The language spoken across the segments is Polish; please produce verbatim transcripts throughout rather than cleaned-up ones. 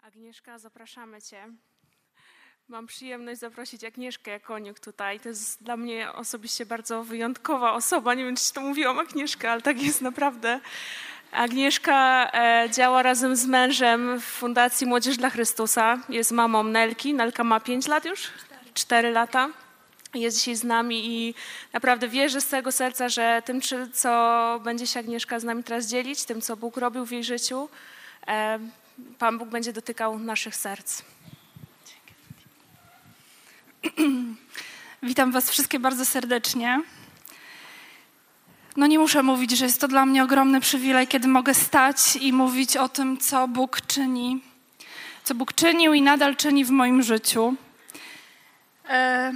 Agnieszka, zapraszamy Cię. Mam przyjemność zaprosić Agnieszkę Jakoniuk tutaj. To jest dla mnie osobiście bardzo wyjątkowa osoba. Nie wiem, czy to mówiłam, Agnieszka, ale tak jest naprawdę. Agnieszka e, działa razem z mężem w Fundacji Młodzież dla Chrystusa. Jest mamą Nelki. Nelka ma pięć lat już? Cztery. Cztery lata. Jest dzisiaj z nami i naprawdę wierzę z całego serca, że tym, co będzie się Agnieszka z nami teraz dzielić, tym, co Bóg robił w jej życiu, e, Pan Bóg będzie dotykał naszych serc. Witam was wszystkie bardzo serdecznie. No nie muszę mówić, że jest to dla mnie ogromny przywilej, kiedy mogę stać i mówić o tym, co Bóg czyni, co Bóg czynił i nadal czyni w moim życiu. E...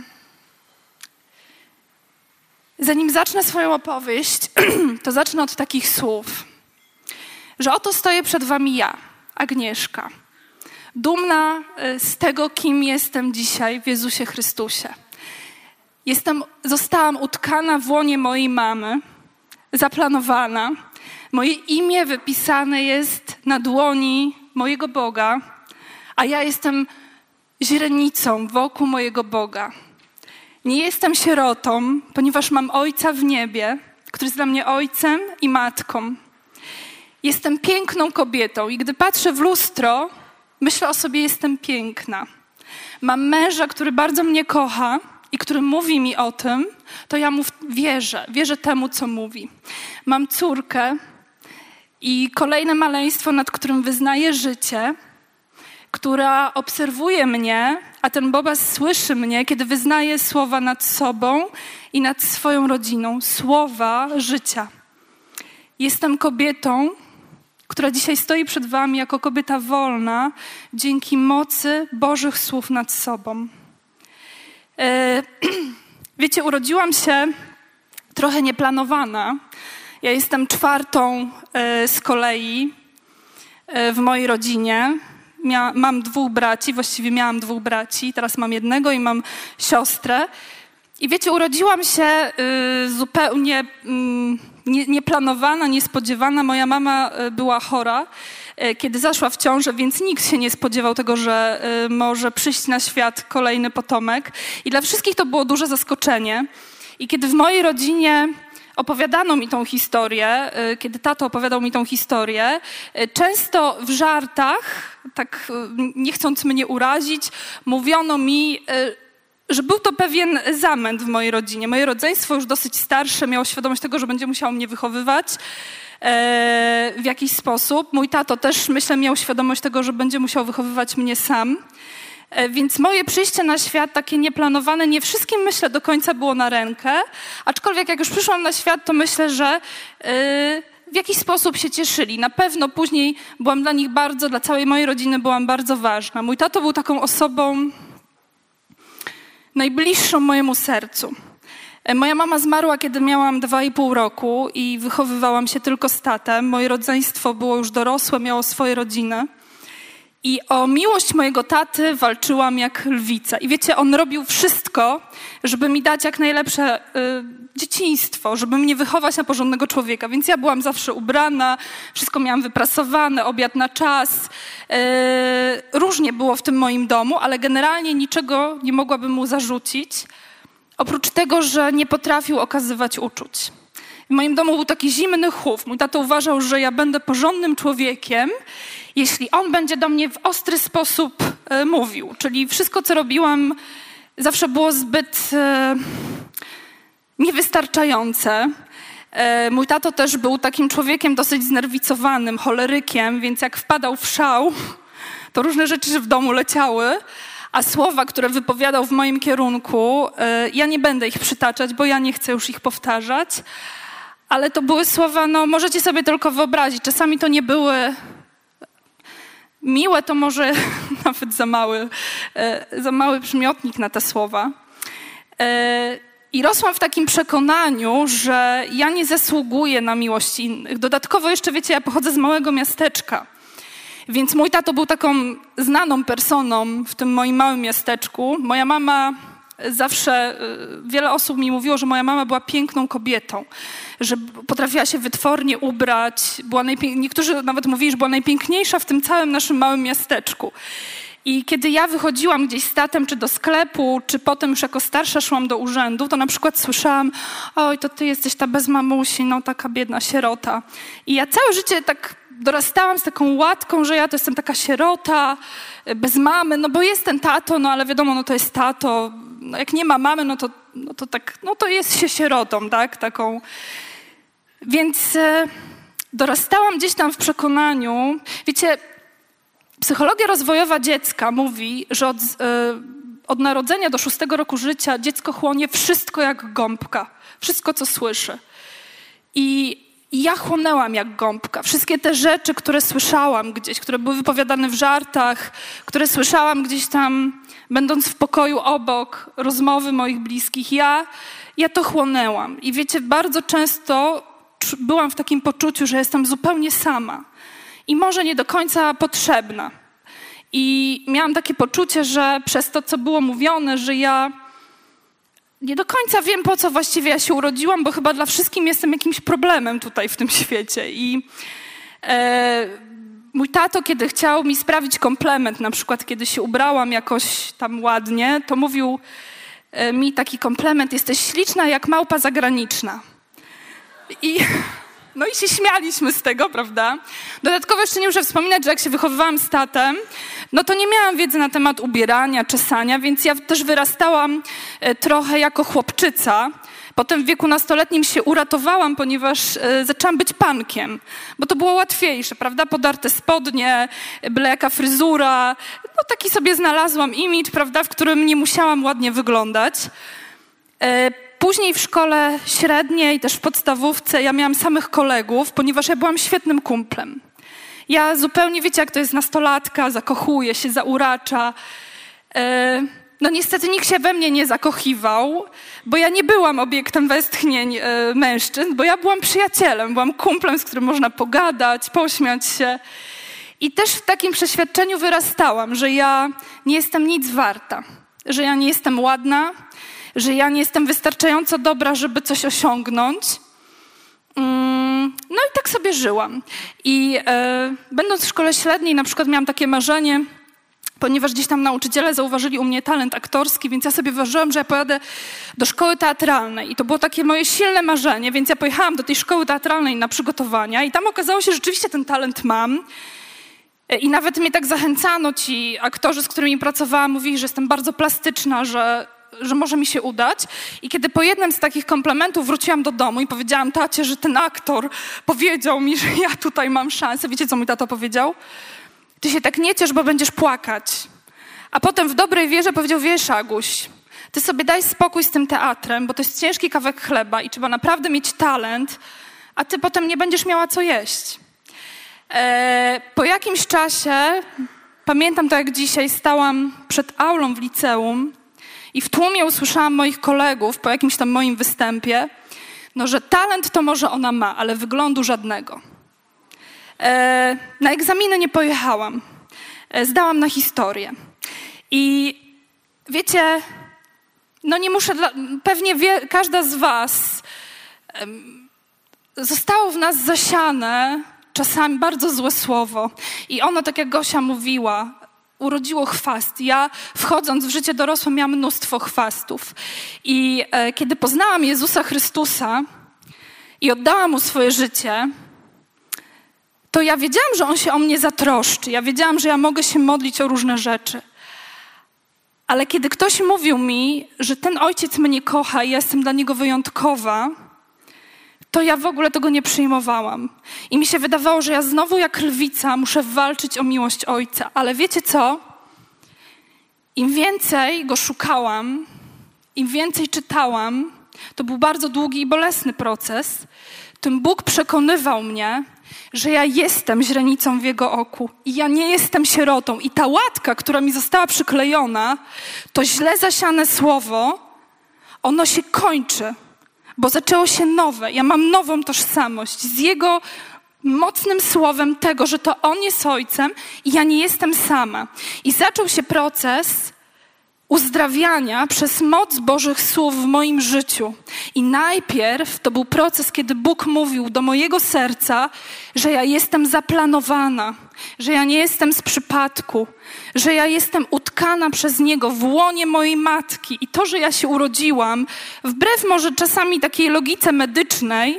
Zanim zacznę swoją opowieść, to zacznę od takich słów, że oto stoję przed wami ja, Agnieszka, dumna z tego, kim jestem dzisiaj w Jezusie Chrystusie. Jestem, zostałam utkana w łonie mojej mamy, zaplanowana. Moje imię wypisane jest na dłoni mojego Boga, a ja jestem źrenicą wokół mojego Boga. Nie jestem sierotą, ponieważ mam Ojca w niebie, który jest dla mnie ojcem i matką. Jestem piękną kobietą i gdy patrzę w lustro, myślę o sobie, jestem piękna. Mam męża, który bardzo mnie kocha i który mówi mi o tym, to ja mu wierzę, wierzę temu, co mówi. Mam córkę i kolejne maleństwo, nad którym wyznaję życie, która obserwuje mnie, a ten Bobas słyszy mnie, kiedy wyznaję słowa nad sobą i nad swoją rodziną, słowa życia. Jestem kobietą, która dzisiaj stoi przed wami jako kobieta wolna dzięki mocy Bożych słów nad sobą. E, wiecie, urodziłam się trochę nieplanowana. Ja jestem czwartą e, z kolei e, w mojej rodzinie. Mia, mam dwóch braci, właściwie miałam dwóch braci, teraz mam jednego i mam siostrę. I wiecie, urodziłam się y, zupełnie y, nie, nieplanowana, niespodziewana. Moja mama y, była chora, y, kiedy zaszła w ciążę, więc nikt się nie spodziewał tego, że y, może przyjść na świat kolejny potomek. I dla wszystkich to było duże zaskoczenie. I kiedy w mojej rodzinie opowiadano mi tą historię, y, kiedy tato opowiadał mi tą historię, y, często w żartach, tak y, nie chcąc mnie urazić, mówiono mi, y, że był to pewien zamęt w mojej rodzinie. Moje rodzeństwo już dosyć starsze miało świadomość tego, że będzie musiało mnie wychowywać e, w jakiś sposób. Mój tato też, myślę, miał świadomość tego, że będzie musiał wychowywać mnie sam. E, więc moje przyjście na świat, takie nieplanowane, nie wszystkim, myślę, do końca było na rękę. Aczkolwiek jak już przyszłam na świat, to myślę, że e, w jakiś sposób się cieszyli. Na pewno później byłam dla nich bardzo, dla całej mojej rodziny byłam bardzo ważna. Mój tato był taką osobą najbliższą mojemu sercu. Moja mama zmarła, kiedy miałam dwa i pół roku i wychowywałam się tylko z tatem. Moje rodzeństwo było już dorosłe, miało swoje rodziny. I o miłość mojego taty walczyłam jak lwica. I wiecie, on robił wszystko, żeby mi dać jak najlepsze y, dzieciństwo, żeby mnie wychować na porządnego człowieka. Więc ja byłam zawsze ubrana, wszystko miałam wyprasowane, obiad na czas. Y, różnie było w tym moim domu, ale generalnie niczego nie mogłabym mu zarzucić. Oprócz tego, że nie potrafił okazywać uczuć. W moim domu był taki zimny chów. Mój tato uważał, że ja będę porządnym człowiekiem, jeśli on będzie do mnie w ostry sposób e, mówił. Czyli wszystko, co robiłam, zawsze było zbyt e, niewystarczające. E, mój tato też był takim człowiekiem dosyć znerwicowanym, cholerykiem, więc jak wpadał w szał, to różne rzeczy w domu leciały. A słowa, które wypowiadał w moim kierunku, e, ja nie będę ich przytaczać, bo ja nie chcę już ich powtarzać. Ale to były słowa, no możecie sobie tylko wyobrazić. Czasami to nie były miłe, to może nawet za mały, e, za mały przymiotnik na te słowa. E, I rosłam w takim przekonaniu, że ja nie zasługuję na miłość innych. Dodatkowo jeszcze, wiecie, ja pochodzę z małego miasteczka. Więc mój tato był taką znaną personą w tym moim małym miasteczku. Moja mama zawsze wiele osób mi mówiło, że moja mama była piękną kobietą, że potrafiła się wytwornie ubrać, była najpięk... niektórzy nawet mówili, że była najpiękniejsza w tym całym naszym małym miasteczku. I kiedy ja wychodziłam gdzieś z tatem, czy do sklepu, czy potem już jako starsza szłam do urzędu, to na przykład słyszałam: oj, to ty jesteś ta bez mamusi, no taka biedna sierota. I ja całe życie tak dorastałam z taką łatką, że ja to jestem taka sierota, bez mamy, no bo jest ten tato, no ale wiadomo, no to jest tato. No jak nie ma mamy, no to, no to tak, no to jest się sierotą, tak, taką. Więc e, dorastałam gdzieś tam w przekonaniu, wiecie, psychologia rozwojowa dziecka mówi, że od, y, od narodzenia do szóstego roku życia dziecko chłonie wszystko jak gąbka. Wszystko, co słyszy. I, I ja chłonęłam jak gąbka. Wszystkie te rzeczy, które słyszałam gdzieś, które były wypowiadane w żartach, które słyszałam gdzieś tam, będąc w pokoju obok, rozmowy moich bliskich, ja, ja to chłonęłam. I wiecie, bardzo często byłam w takim poczuciu, że jestem zupełnie sama. I może nie do końca potrzebna. I miałam takie poczucie, że przez to, co było mówione, że ja nie do końca wiem, po co właściwie ja się urodziłam, bo chyba dla wszystkim jestem jakimś problemem tutaj w tym świecie. I e, mój tato, kiedy chciał mi sprawić komplement, na przykład kiedy się ubrałam jakoś tam ładnie, to mówił e, mi taki komplement: jesteś śliczna jak małpa zagraniczna. I... No i się śmialiśmy z tego, prawda? Dodatkowo jeszcze nie muszę wspominać, że jak się wychowywałam z tatem, no to nie miałam wiedzy na temat ubierania, czesania, więc ja też wyrastałam trochę jako chłopczyca. Potem w wieku nastoletnim się uratowałam, ponieważ e, zaczęłam być punkiem, bo to było łatwiejsze, prawda? Podarte spodnie, byle jaka fryzura. No taki sobie znalazłam imidż, prawda, w którym nie musiałam ładnie wyglądać. E, Później w szkole średniej, też w podstawówce, ja miałam samych kolegów, ponieważ ja byłam świetnym kumplem. Ja zupełnie, wiecie, jak to jest nastolatka, zakochuje się, zauracza. No niestety nikt się we mnie nie zakochiwał, bo ja nie byłam obiektem westchnień mężczyzn, bo ja byłam przyjacielem, byłam kumplem, z którym można pogadać, pośmiać się. I też w takim przeświadczeniu wyrastałam, że ja nie jestem nic warta, że ja nie jestem ładna, że ja nie jestem wystarczająco dobra, żeby coś osiągnąć. No i tak sobie żyłam. I e, będąc w szkole średniej na przykład miałam takie marzenie, ponieważ gdzieś tam nauczyciele zauważyli u mnie talent aktorski, więc ja sobie ważyłam, że ja pojadę do szkoły teatralnej. I to było takie moje silne marzenie, więc ja pojechałam do tej szkoły teatralnej na przygotowania i tam okazało się, że rzeczywiście ten talent mam. I nawet mnie tak zachęcano, ci aktorzy, z którymi pracowałam, mówili, że jestem bardzo plastyczna, że że może mi się udać. I kiedy po jednym z takich komplementów wróciłam do domu i powiedziałam tacie, że ten aktor powiedział mi, że ja tutaj mam szansę. Wiecie, co mój tato powiedział? Ty się tak nie ciesz, bo będziesz płakać. A potem w dobrej wierze powiedział: wiesz, Aguś, ty sobie daj spokój z tym teatrem, bo to jest ciężki kawałek chleba i trzeba naprawdę mieć talent, a ty potem nie będziesz miała co jeść. Eee, po jakimś czasie, pamiętam to jak dzisiaj, stałam przed aulą w liceum i w tłumie usłyszałam moich kolegów po jakimś tam moim występie, no, że talent to może ona ma, ale wyglądu żadnego. E, na egzaminy nie pojechałam. E, zdałam na historię. I wiecie, no nie muszę, dla, pewnie wie, każda z was e, zostało w nas zasiane czasami bardzo złe słowo. I ono, tak jak Gosia mówiła, urodziło chwast. Ja, wchodząc w życie dorosłe, miałam mnóstwo chwastów. I e, kiedy poznałam Jezusa Chrystusa i oddałam Mu swoje życie, to ja wiedziałam, że On się o mnie zatroszczy. Ja wiedziałam, że ja mogę się modlić o różne rzeczy. Ale kiedy ktoś mówił mi, że ten Ojciec mnie kocha i ja jestem dla Niego wyjątkowa, to ja w ogóle tego nie przyjmowałam. I mi się wydawało, że ja znowu jak lwica muszę walczyć o miłość Ojca. Ale wiecie co? Im więcej Go szukałam, im więcej czytałam, to był bardzo długi i bolesny proces, tym Bóg przekonywał mnie, że ja jestem źrenicą w Jego oku i ja nie jestem sierotą. I ta łatka, która mi została przyklejona, to źle zasiane słowo, ono się kończy. Bo zaczęło się nowe. Ja mam nową tożsamość z Jego mocnym słowem tego, że to On jest Ojcem i ja nie jestem sama. I zaczął się proces uzdrawiania przez moc Bożych słów w moim życiu. I najpierw to był proces, kiedy Bóg mówił do mojego serca, że ja jestem zaplanowana, że ja nie jestem z przypadku, że ja jestem utkana przez Niego w łonie mojej matki. I to, że ja się urodziłam, wbrew może czasami takiej logice medycznej,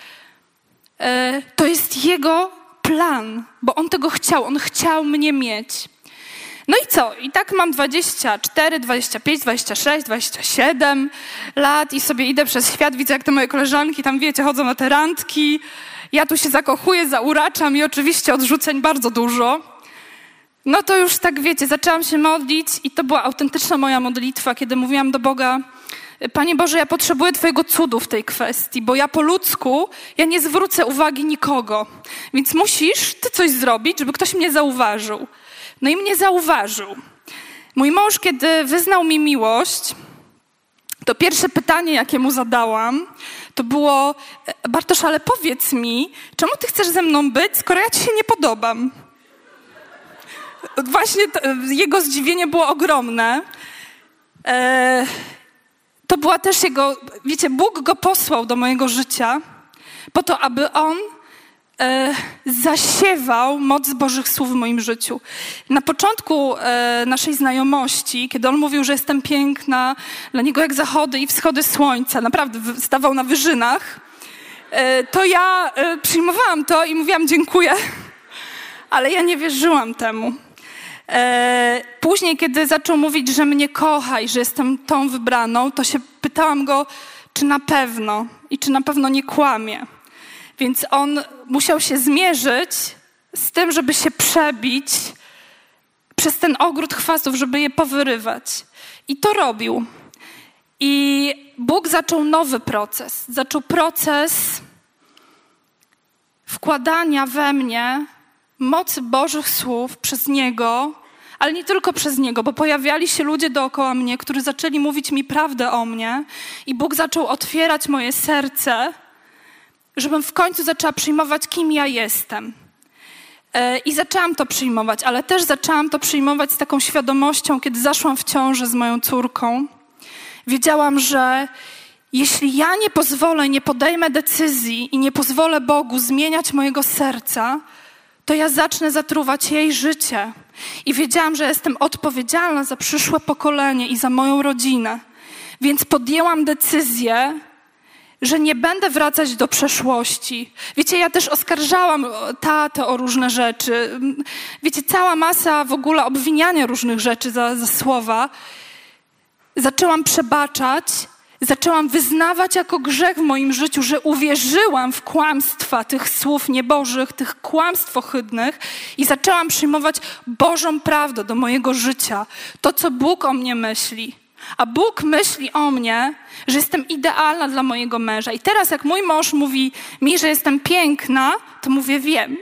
to jest Jego plan, bo On tego chciał, On chciał mnie mieć. No i co? I tak mam dwadzieścia cztery, dwadzieścia pięć, dwadzieścia sześć, dwadzieścia siedem lat i sobie idę przez świat, widzę jak te moje koleżanki tam, wiecie, chodzą na te randki. Ja tu się zakochuję, zauraczam i oczywiście odrzuceń bardzo dużo. No to już tak, wiecie, zaczęłam się modlić i to była autentyczna moja modlitwa, kiedy mówiłam do Boga: Panie Boże, ja potrzebuję Twojego cudu w tej kwestii, bo ja po ludzku, ja nie zwrócę uwagi nikogo. Więc musisz Ty coś zrobić, żeby ktoś mnie zauważył. No i mnie zauważył. Mój mąż, kiedy wyznał mi miłość, to pierwsze pytanie, jakie mu zadałam, to było: Bartosz, ale powiedz mi, czemu Ty chcesz ze mną być, skoro ja Ci się nie podobam? Właśnie to, jego zdziwienie było ogromne. E, to była też jego, wiecie, Bóg go posłał do mojego życia po to, aby on e, zasiewał moc Bożych słów w moim życiu. Na początku e, naszej znajomości, kiedy on mówił, że jestem piękna, dla niego jak zachody i wschody słońca, naprawdę stawał na wyżynach, e, to ja e, przyjmowałam to i mówiłam dziękuję, ale ja nie wierzyłam temu. E, później, kiedy zaczął mówić, że mnie kocha i że jestem tą wybraną, to się pytałam go, czy na pewno i czy na pewno nie kłamie. Więc on musiał się zmierzyć z tym, żeby się przebić przez ten ogród chwastów, żeby je powyrywać. I to robił. I Bóg zaczął nowy proces. Zaczął proces wkładania we mnie mocy Bożych słów przez Niego, ale nie tylko przez Niego, bo pojawiali się ludzie dookoła mnie, którzy zaczęli mówić mi prawdę o mnie i Bóg zaczął otwierać moje serce, żebym w końcu zaczęła przyjmować, kim ja jestem. I zaczęłam to przyjmować, ale też zaczęłam to przyjmować z taką świadomością, kiedy zaszłam w ciążę z moją córką. Wiedziałam, że jeśli ja nie pozwolę, nie podejmę decyzji i nie pozwolę Bogu zmieniać mojego serca, to ja zacznę zatruwać jej życie. I wiedziałam, że jestem odpowiedzialna za przyszłe pokolenie i za moją rodzinę. Więc podjęłam decyzję, że nie będę wracać do przeszłości. Wiecie, ja też oskarżałam tatę o różne rzeczy. Wiecie, cała masa w ogóle obwiniania różnych rzeczy za, za słowa. Zaczęłam przebaczać, zaczęłam wyznawać jako grzech w moim życiu, że uwierzyłam w kłamstwa tych słów niebożych, tych kłamstw ohydnych i zaczęłam przyjmować Bożą prawdę do mojego życia. To, co Bóg o mnie myśli. A Bóg myśli o mnie, że jestem idealna dla mojego męża. I teraz jak mój mąż mówi mi, że jestem piękna, to mówię, wiem.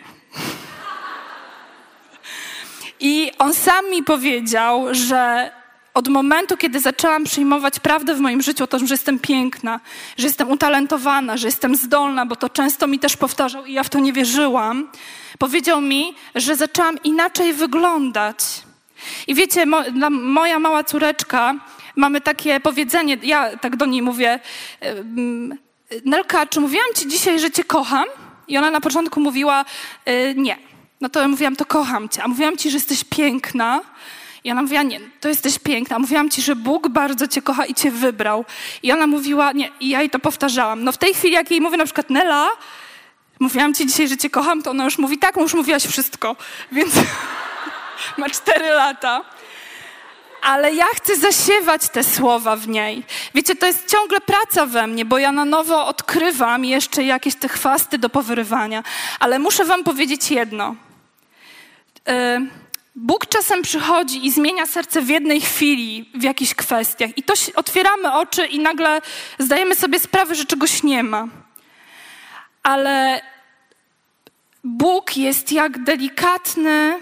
I on sam mi powiedział, że od momentu, kiedy zaczęłam przyjmować prawdę w moim życiu o tym, że jestem piękna, że jestem utalentowana, że jestem zdolna, bo to często mi też powtarzał i ja w to nie wierzyłam, powiedział mi, że zaczęłam inaczej wyglądać. I wiecie, mo, dla moja mała córeczka, mamy takie powiedzenie, ja tak do niej mówię, Nelka, czy mówiłam ci dzisiaj, że cię kocham? I ona na początku mówiła, nie. No to ja mówiłam, to kocham cię. A mówiłam ci, że jesteś piękna. I ona mówiła, nie, to jesteś piękna. Mówiłam ci, że Bóg bardzo cię kocha i cię wybrał. I ona mówiła, nie, i ja jej to powtarzałam. No w tej chwili, jak jej mówię na przykład, Nela, mówiłam ci dzisiaj, że cię kocham, to ona już mówi, tak, już mówiłaś wszystko. Więc ma cztery lata. Ale ja chcę zasiewać te słowa w niej. Wiecie, to jest ciągle praca we mnie, bo ja na nowo odkrywam jeszcze jakieś te chwasty do powyrywania. Ale muszę wam powiedzieć jedno. Yy, Bóg czasem przychodzi i zmienia serce w jednej chwili w jakichś kwestiach. I to otwieramy oczy i nagle zdajemy sobie sprawę, że czegoś nie ma. Ale Bóg jest jak delikatny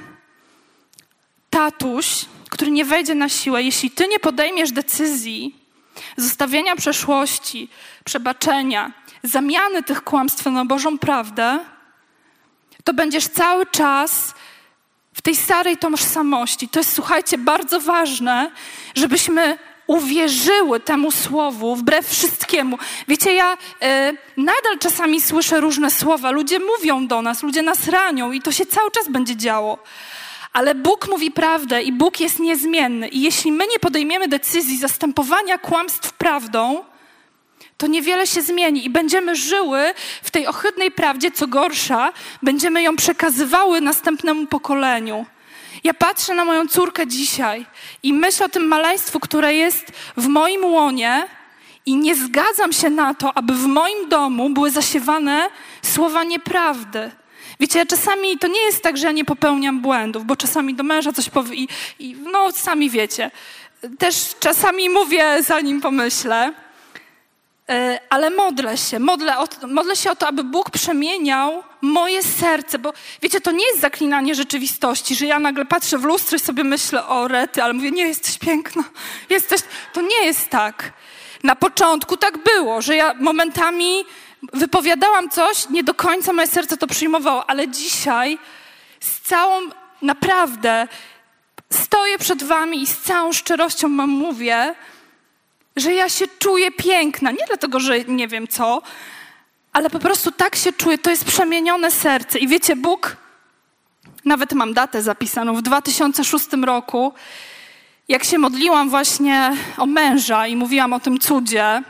tatuś, który nie wejdzie na siłę. Jeśli ty nie podejmiesz decyzji zostawienia przeszłości, przebaczenia, zamiany tych kłamstw na Bożą prawdę, to będziesz cały czas w tej starej tożsamości. To jest, słuchajcie, bardzo ważne, żebyśmy uwierzyły temu słowu wbrew wszystkiemu. Wiecie, ja y, nadal czasami słyszę różne słowa. Ludzie mówią do nas, ludzie nas ranią i to się cały czas będzie działo. Ale Bóg mówi prawdę i Bóg jest niezmienny. I jeśli my nie podejmiemy decyzji zastępowania kłamstw prawdą, to niewiele się zmieni i będziemy żyły w tej ohydnej prawdzie, co gorsza, będziemy ją przekazywały następnemu pokoleniu. Ja patrzę na moją córkę dzisiaj i myślę o tym maleństwu, które jest w moim łonie i nie zgadzam się na to, aby w moim domu były zasiewane słowa nieprawdy. Wiecie, ja czasami, to nie jest tak, że ja nie popełniam błędów, bo czasami do męża coś powie i, i no sami wiecie. Też czasami mówię, zanim pomyślę, ale modlę się, modlę, o, modlę się o to, aby Bóg przemieniał moje serce, bo wiecie, to nie jest zaklinanie rzeczywistości, że ja nagle patrzę w lustro i sobie myślę, o rety, ale mówię, nie, jesteś piękna, jesteś, to nie jest tak. Na początku tak było, że ja momentami wypowiadałam coś, nie do końca moje serce to przyjmowało, ale dzisiaj z całą, naprawdę stoję przed wami i z całą szczerością wam mówię, że ja się czuję piękna. Nie dlatego, że nie wiem co, ale po prostu tak się czuję. To jest przemienione serce. I wiecie, Bóg, nawet mam datę zapisaną, w dwa tysiące szóstym roku, jak się modliłam właśnie o męża i mówiłam o tym cudzie,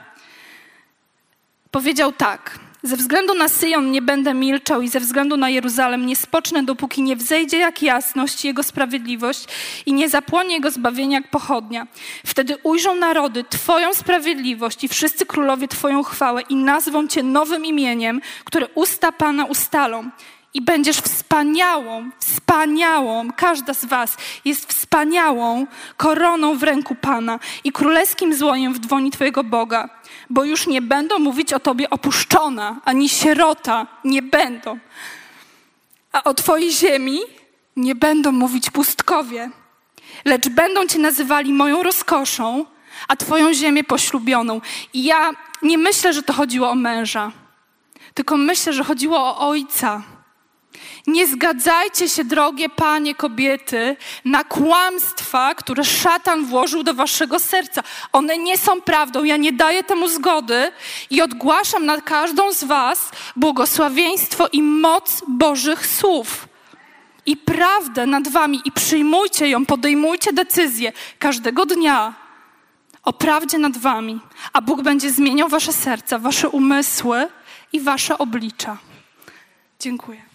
powiedział tak: ze względu na Syjon nie będę milczał i ze względu na Jeruzalem nie spocznę, dopóki nie wzejdzie jak jasność Jego sprawiedliwość i nie zapłonie Jego zbawienia jak pochodnia. Wtedy ujrzą narody Twoją sprawiedliwość i wszyscy królowie Twoją chwałę i nazwą Cię nowym imieniem, które usta Pana ustalą. I będziesz wspaniałą, wspaniałą, każda z was jest wspaniałą koroną w ręku Pana i królewskim złojem w dłoni Twojego Boga, bo już nie będą mówić o Tobie opuszczona, ani sierota, nie będą. A o Twojej ziemi nie będą mówić pustkowie, lecz będą Cię nazywali moją rozkoszą, a Twoją ziemię poślubioną. I ja nie myślę, że to chodziło o męża, tylko myślę, że chodziło o ojca. Nie zgadzajcie się, drogie panie, kobiety, na kłamstwa, które szatan włożył do waszego serca. One nie są prawdą. Ja nie daję temu zgody i ogłaszam na każdą z was błogosławieństwo i moc Bożych słów. I prawdę nad wami. I przyjmujcie ją, podejmujcie decyzję każdego dnia o prawdzie nad wami. A Bóg będzie zmieniał wasze serca, wasze umysły i wasze oblicza. Dziękuję.